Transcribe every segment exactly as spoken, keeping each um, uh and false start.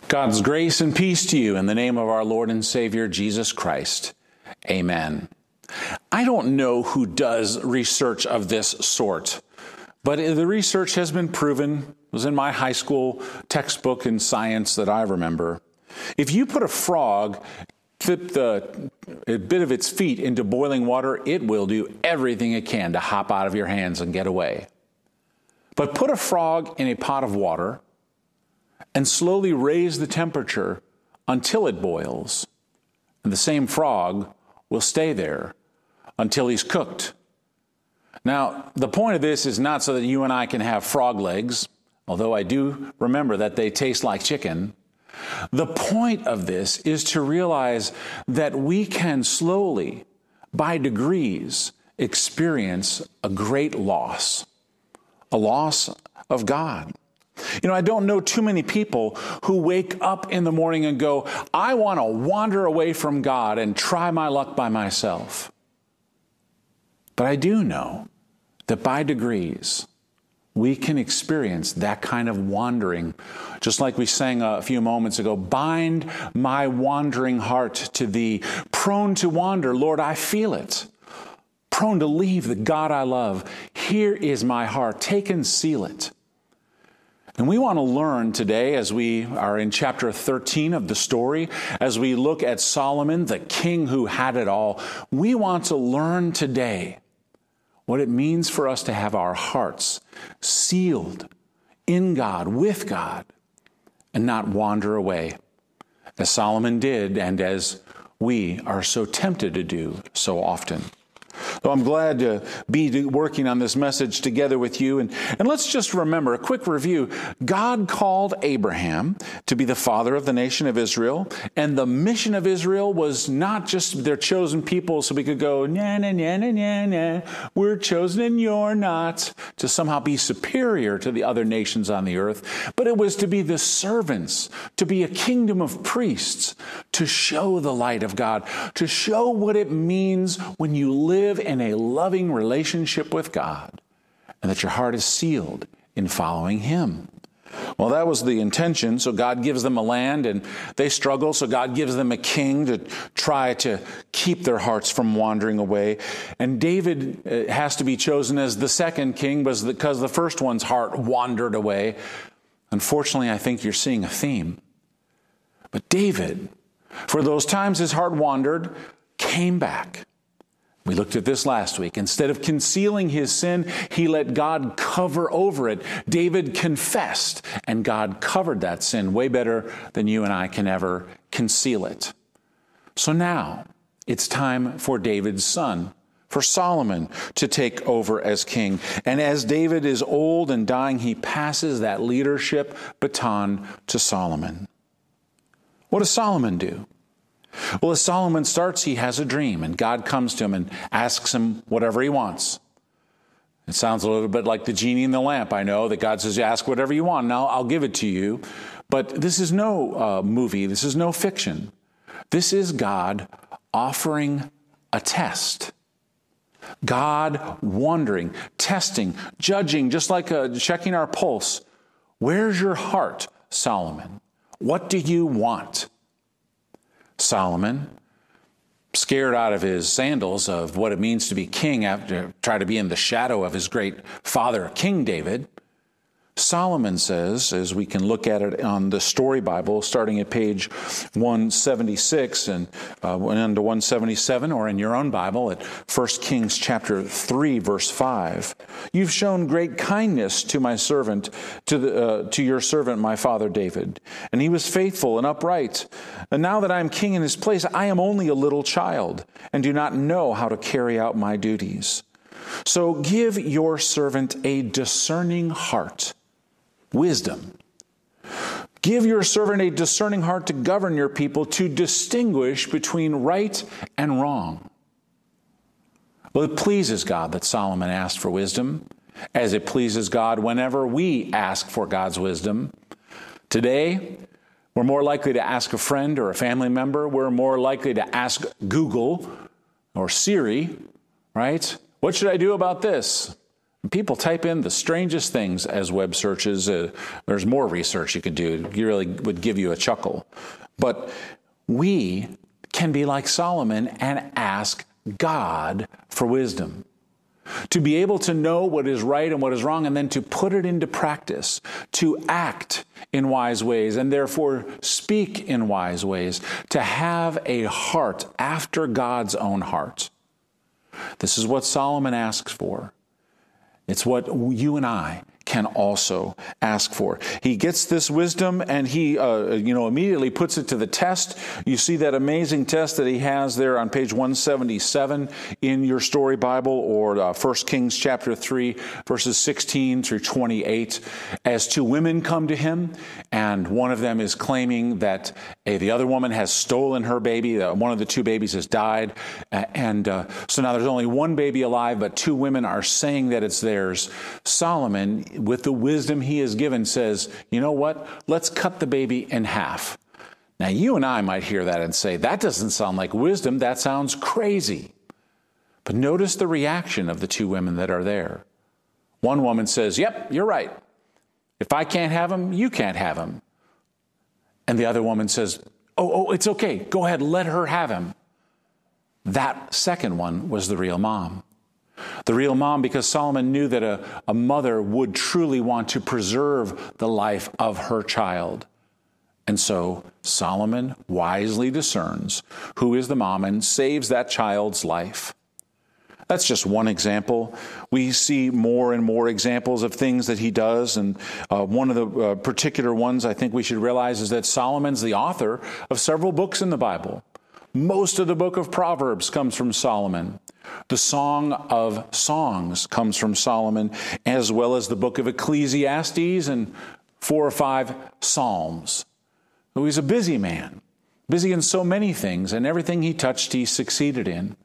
God's grace and peace to you in the name of our Lord and Savior, Jesus Christ. Amen. I don't know who does research of this sort, but the research has been proven. It was in my high school textbook in science that I remember. If you put a frog, dip the a bit of its feet into boiling water, it will do everything it can to hop out of your hands and get away. But put a frog in a pot of water and slowly raise the temperature until it boils, and the same frog will stay there until he's cooked. Now, the point of this is not so that you and I can have frog legs, although I do remember that they taste like chicken. The point of this is to realize that we can slowly, by degrees, experience a great loss, a loss of God. You know, I don't know too many people who wake up in the morning and go, I want to wander away from God and try my luck by myself. But I do know that by degrees, we can experience that kind of wandering. Just like we sang a few moments ago, bind my wandering heart to thee. Prone to wander, Lord, I feel it. Prone to leave the God I love. Here is my heart. Take and seal it. And we want to learn today, as we are in chapter thirteen of the story, as we look at Solomon, the king who had it all, we want to learn today what it means for us to have our hearts sealed in God, with God, and not wander away, as Solomon did and as we are so tempted to do so often. So I'm glad to be working on this message together with you. And, and let's just remember, a quick review. God called Abraham to be the father of the nation of Israel. And the mission of Israel was not just their chosen people so we could go, na, na, na, na, na, na, we're chosen and you're not, to somehow be superior to the other nations on the earth. But it was to be the servants, to be a kingdom of priests, to show the light of God, to show what it means when you live in a loving relationship with God, and that your heart is sealed in following Him. Well, that was the intention. So God gives them a land, and they struggle. So God gives them a king to try to keep their hearts from wandering away. And David has to be chosen as the second king because the first one's heart wandered away. Unfortunately, I think you're seeing a theme. But David, for those times his heart wandered, came back. We looked at this last week. Instead of concealing his sin, he let God cover over it. David confessed, and God covered that sin way better than you and I can ever conceal it. So now it's time for David's son, for Solomon, to take over as king. And as David is old and dying, he passes that leadership baton to Solomon. What does Solomon do? Well, as Solomon starts, he has a dream, and God comes to him and asks him whatever he wants. It sounds a little bit like the genie in the lamp. I know that God says, ask whatever you want, and I'll, I'll give it to you. But this is no uh, movie. This is no fiction. This is God offering a test. God wondering, testing, judging, just like uh, checking our pulse. Where's your heart, Solomon? What do you want? Solomon, scared out of his sandals of what it means to be king after try to be in the shadow of his great father, King David, Solomon says, as we can look at it on the Story Bible, starting at page one seventy-six and uh, went on to one seventy-seven, or in your own Bible at First Kings chapter three, verse five. You've shown great kindness to my servant, to the uh, to your servant, my father David, and he was faithful and upright. And now that I am king in his place, I am only a little child and do not know how to carry out my duties. So give your servant a discerning heart. Wisdom. Give your servant a discerning heart to govern your people, to distinguish between right and wrong. Well, it pleases God that Solomon asked for wisdom, as it pleases God whenever we ask for God's wisdom. Today, we're more likely to ask a friend or a family member. We're more likely to ask Google or Siri, right? What should I do about this? People type in the strangest things as web searches. Uh, there's more research you could do. It really would give you a chuckle. But we can be like Solomon and ask God for wisdom. To be able to know what is right and what is wrong, and then to put it into practice, to act in wise ways, and therefore speak in wise ways, to have a heart after God's own heart. This is what Solomon asks for. It's what you and I can also ask for. He gets this wisdom and he, uh, you know, immediately puts it to the test. You see that amazing test that he has there on page one seventy-seven in your story Bible, or uh, First Kings chapter three, verses sixteen through twenty-eight, as two women come to him, and one of them is claiming that uh, the other woman has stolen her baby. Uh, one of the two babies has died, uh, and uh, so now there's only one baby alive, but two women are saying that it's theirs. Solomon, with the wisdom he has given, says, you know what? Let's cut the baby in half. Now, you and I might hear that and say, that doesn't sound like wisdom. That sounds crazy. But notice the reaction of the two women that are there. One woman says, yep, you're right. If I can't have him, you can't have him. And the other woman says, oh, oh, it's okay. Go ahead, let her have him. That second one was the real mom. The real mom, because Solomon knew that a, a mother would truly want to preserve the life of her child. And so Solomon wisely discerns who is the mom and saves that child's life. That's just one example. We see more and more examples of things that he does. And uh, one of the uh, particular ones I think we should realize is that Solomon's the author of several books in the Bible. Most of the book of Proverbs comes from Solomon. The Song of Songs comes from Solomon, as well as the book of Ecclesiastes and four or five Psalms. So he's a busy man, busy in so many things, and everything he touched, he succeeded in.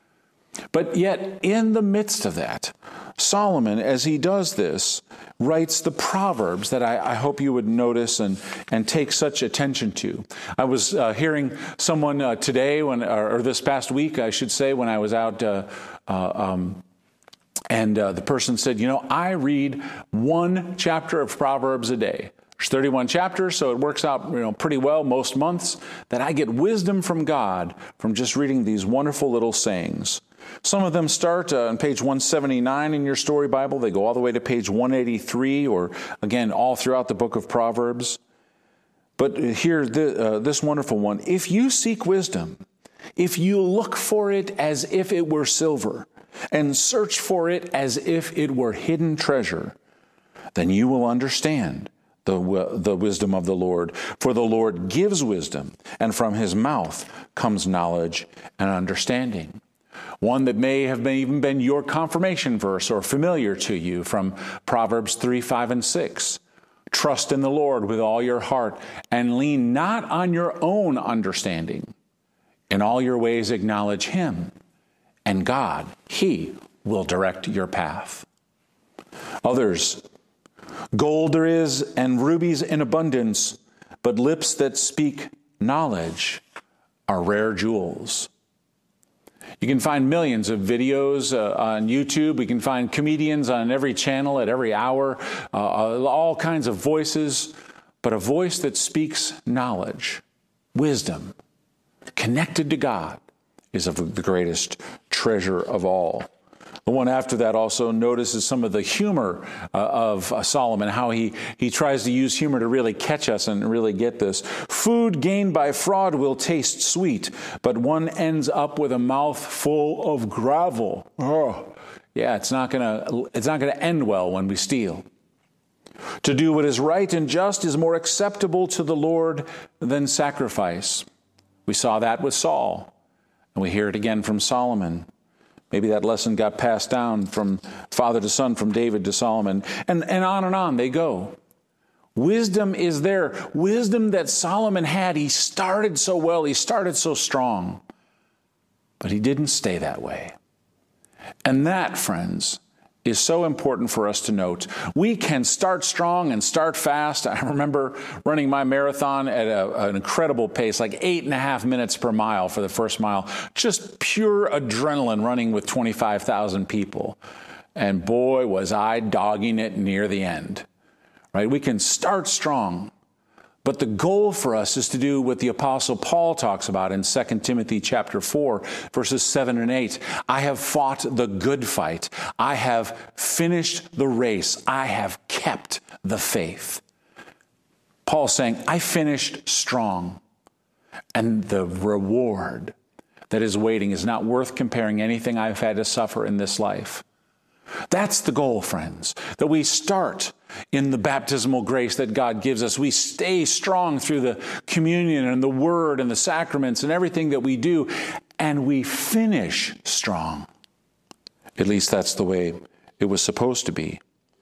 But yet, in the midst of that, Solomon, as he does this, writes the Proverbs that I, I hope you would notice and, and take such attention to. I was uh, hearing someone uh, today, when, or, or this past week, I should say, when I was out, uh, uh, um, and uh, the person said, you know, I read one chapter of Proverbs a day. There's thirty-one chapters, so it works out, you know, pretty well most months, that I get wisdom from God from just reading these wonderful little sayings. Some of them start uh, on page one seventy-nine in your story Bible. They go all the way to page one eighty-three, or again, all throughout the book of Proverbs. But here, the, uh, this wonderful one. If you seek wisdom, if you look for it as if it were silver, and search for it as if it were hidden treasure, then you will understand the, the wisdom of the Lord. For the Lord gives wisdom, and from his mouth comes knowledge and understanding. One that may have been, even been your confirmation verse or familiar to you from Proverbs three, five, and six. Trust in the Lord with all your heart and lean not on your own understanding. In all your ways acknowledge him, and God, he will direct your path. Others, gold there is and rubies in abundance, but lips that speak knowledge are rare jewels. You can find millions of videos uh, on YouTube. We can find comedians on every channel at every hour, uh, all kinds of voices. But a voice that speaks knowledge, wisdom, connected to God, is of the greatest treasure of all. The one after that also notices some of the humor uh, of uh, Solomon, how he, he tries to use humor to really catch us and really get this. Food gained by fraud will taste sweet, but one ends up with a mouth full of gravel. Oh, yeah, it's not gonna it's not gonna end well when we steal. To do what is right and just is more acceptable to the Lord than sacrifice. We saw that with Saul, and we hear it again from Solomon. Maybe that lesson got passed down from father to son, from David to Solomon, and, and on and on they go. Wisdom is there. Wisdom that Solomon had. He started so well. He started so strong. But he didn't stay that way. And that, friends, is so important for us to note. We can start strong and start fast. I remember running my marathon at a, an incredible pace, like eight and a half minutes per mile for the first mile. Just pure adrenaline running with twenty-five thousand people. And boy, was I dogging it near the end, right? We can start strong, but the goal for us is to do what the Apostle Paul talks about in Second Timothy chapter four, verses seven and eight. I have fought the good fight. I have finished the race. I have kept the faith. Paul's saying, I finished strong, and the reward that is waiting is not worth comparing anything I've had to suffer in this life. That's the goal, friends, that we start in the baptismal grace that God gives us. We stay strong through the communion and the word and the sacraments and everything that we do, and we finish strong. At least that's the way it was supposed to be.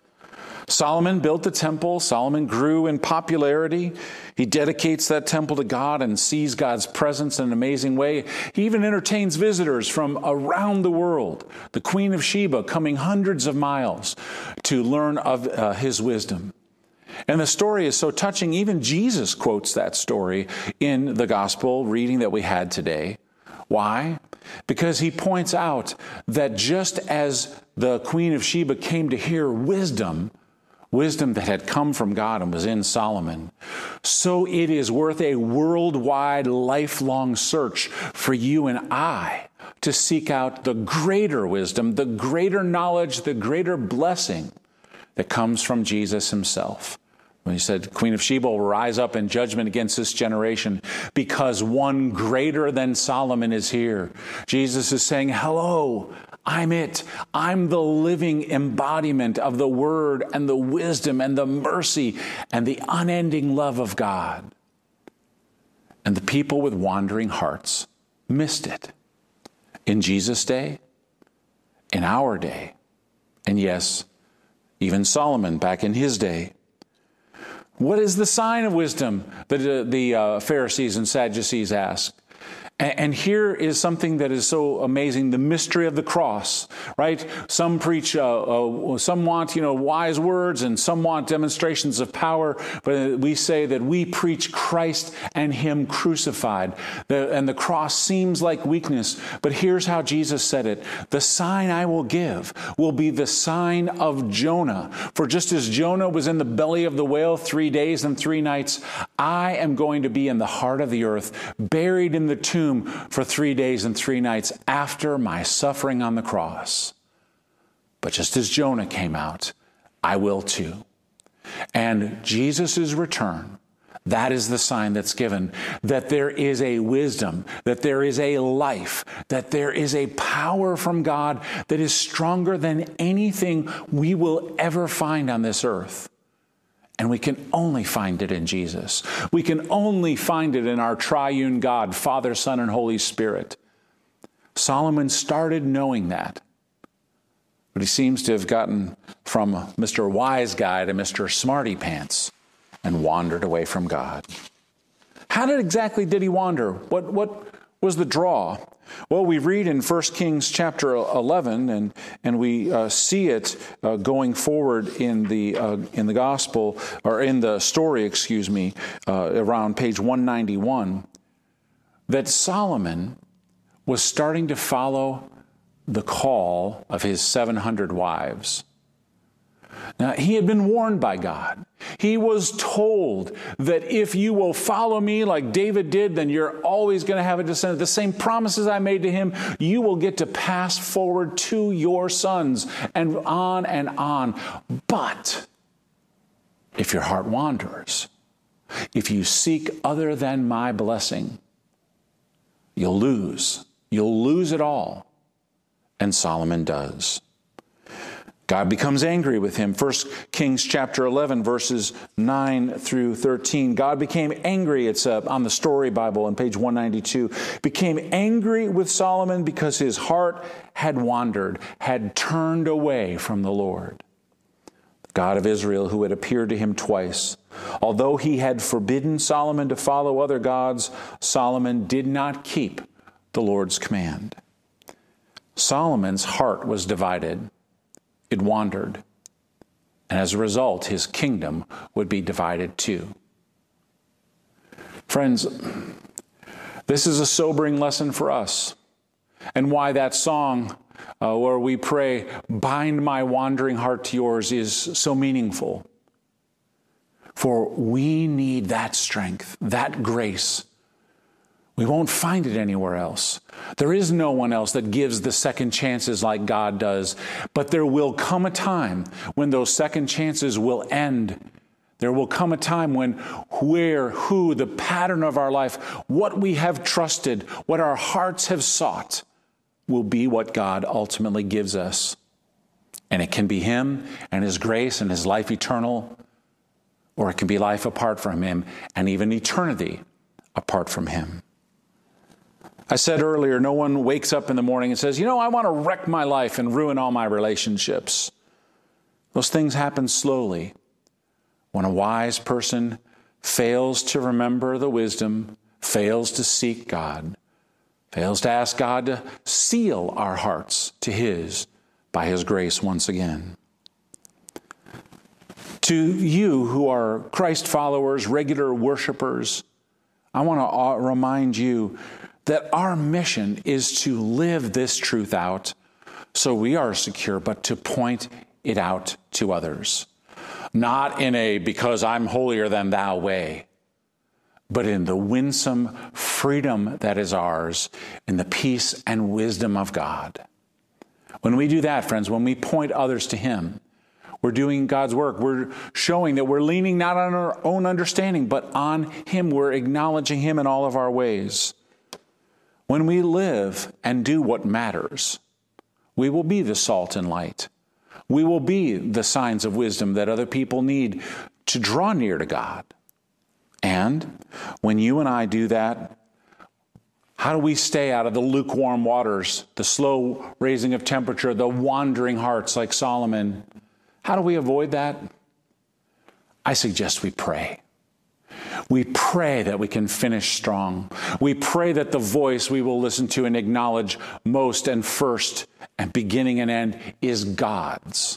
Solomon built the temple. Solomon grew in popularity. He dedicates that temple to God and sees God's presence in an amazing way. He even entertains visitors from around the world. The Queen of Sheba coming hundreds of miles to learn of uh, his wisdom. And the story is so touching, even Jesus quotes that story in the gospel reading that we had today. Why? Because he points out that just as the Queen of Sheba came to hear wisdom, wisdom that had come from God and was in Solomon, so it is worth a worldwide, lifelong search for you and I to seek out the greater wisdom, the greater knowledge, the greater blessing that comes from Jesus himself. When he said, Queen of Sheba will rise up in judgment against this generation because one greater than Solomon is here. Jesus is saying, hello, I'm it. I'm the living embodiment of the word and the wisdom and the mercy and the unending love of God. And the people with wandering hearts missed it. In Jesus' day, in our day, and yes, even Solomon back in his day. What is the sign of wisdom that uh, the uh, Pharisees and Sadducees asked? And here is something that is so amazing, the mystery of the cross, right? Some preach, uh, uh, some want, you know, wise words, and some want demonstrations of power. But we say that we preach Christ and him crucified. The, and the cross seems like weakness. But here's how Jesus said it. The sign I will give will be the sign of Jonah. For just as Jonah was in the belly of the whale three days and three nights, I am going to be in the heart of the earth, buried in the tomb for three days and three nights after my suffering on the cross. But just as Jonah came out, I will too. And Jesus' return, that is the sign that's given, that there is a wisdom, that there is a life, that there is a power from God that is stronger than anything we will ever find on this earth. And we can only find it in Jesus. We can only find it in our triune God, Father, Son, and Holy Spirit. Solomon started knowing that. But he seems to have gotten from Mister Wise Guy to Mister Smarty Pants and wandered away from God. How did exactly did he wander? What, what was the draw? Well, we read in First Kings chapter eleven, and and we uh, see it uh, going forward in the uh, in the gospel, or in the story, excuse me, uh, around page one ninety-one, that Solomon was starting to follow the call of his seven hundred wives. Now, he had been warned by God. He was told that if you will follow me like David did, then you're always going to have a descendant. The same promises I made to him, you will get to pass forward to your sons, and on and on. But if your heart wanders, if you seek other than my blessing, you'll lose. You'll lose it all. And Solomon does. God becomes angry with him. First Kings chapter eleven, verses nine through thirteen. God became angry, it's uh, on the Story Bible on page one ninety-two, became angry with Solomon because his heart had wandered, had turned away from the Lord. The God of Israel, who had appeared to him twice. Although he had forbidden Solomon to follow other gods, Solomon did not keep the Lord's command. Solomon's heart was divided. It wandered. And as a result, his kingdom would be divided too. Friends, this is a sobering lesson for us. and why that song uh, where we pray, "Bind my wandering heart to yours," is so meaningful. For we need that strength, that grace. We won't find it anywhere else. There is no one else that gives the second chances like God does. But there will come a time when those second chances will end. There will come a time when where, who, the pattern of our life, what we have trusted, what our hearts have sought, will be what God ultimately gives us. And it can be Him and His grace and His life eternal, or it can be life apart from Him and even eternity apart from Him. I said earlier, no one wakes up in the morning and says, you know, I want to wreck my life and ruin all my relationships. Those things happen slowly. When a wise person fails to remember the wisdom, fails to seek God, fails to ask God to seal our hearts to His by His grace once again. To you who are Christ followers, regular worshipers, I want to remind you that our mission is to live this truth out so we are secure, but to point it out to others. Not in a because I'm holier than thou way, but in the winsome freedom that is ours, in the peace and wisdom of God. When we do that, friends, when we point others to Him, we're doing God's work. We're showing that we're leaning not on our own understanding, but on Him. We're acknowledging Him in all of our ways. When we live and do what matters, we will be the salt and light. We will be the signs of wisdom that other people need to draw near to God. And when you and I do that, how do we stay out of the lukewarm waters, the slow raising of temperature, the wandering hearts like Solomon? How do we avoid that? I suggest we pray. We pray that we can finish strong. We pray that the voice we will listen to and acknowledge most and first and beginning and end is God's.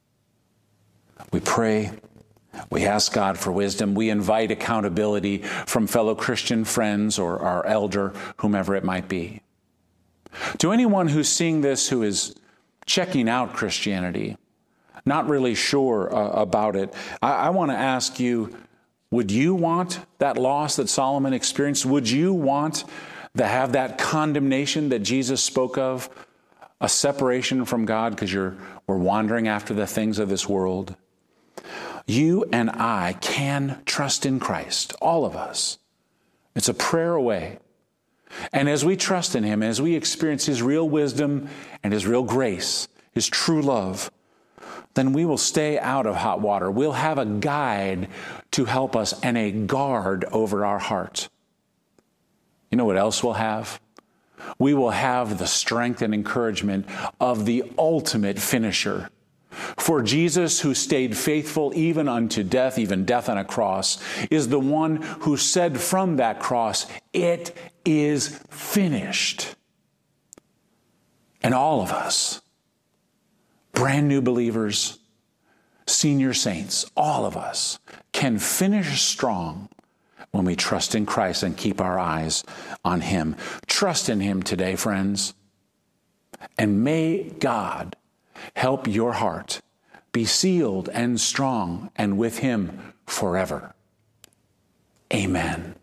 We pray. We ask God for wisdom. We invite accountability from fellow Christian friends or our elder, whomever it might be. To anyone who's seeing this who is checking out Christianity, not really sure uh, about it, I, I want to ask you, would you want that loss that Solomon experienced? Would you want to have that condemnation that Jesus spoke of, a separation from God because you're we're wandering after the things of this world? You and I can trust in Christ, all of us. It's a prayer away. And as we trust in Him, as we experience His real wisdom and His real grace, His true love, then we will stay out of hot water. We'll have a guide to help us and a guard over our heart. You know what else we'll have? We will have the strength and encouragement of the ultimate finisher. For Jesus, who stayed faithful even unto death, even death on a cross, is the one who said from that cross, "It is finished." And all of us, brand new believers, senior saints, all of us can finish strong when we trust in Christ and keep our eyes on Him. Trust in Him today, friends. And may God help your heart be sealed and strong and with Him forever. Amen.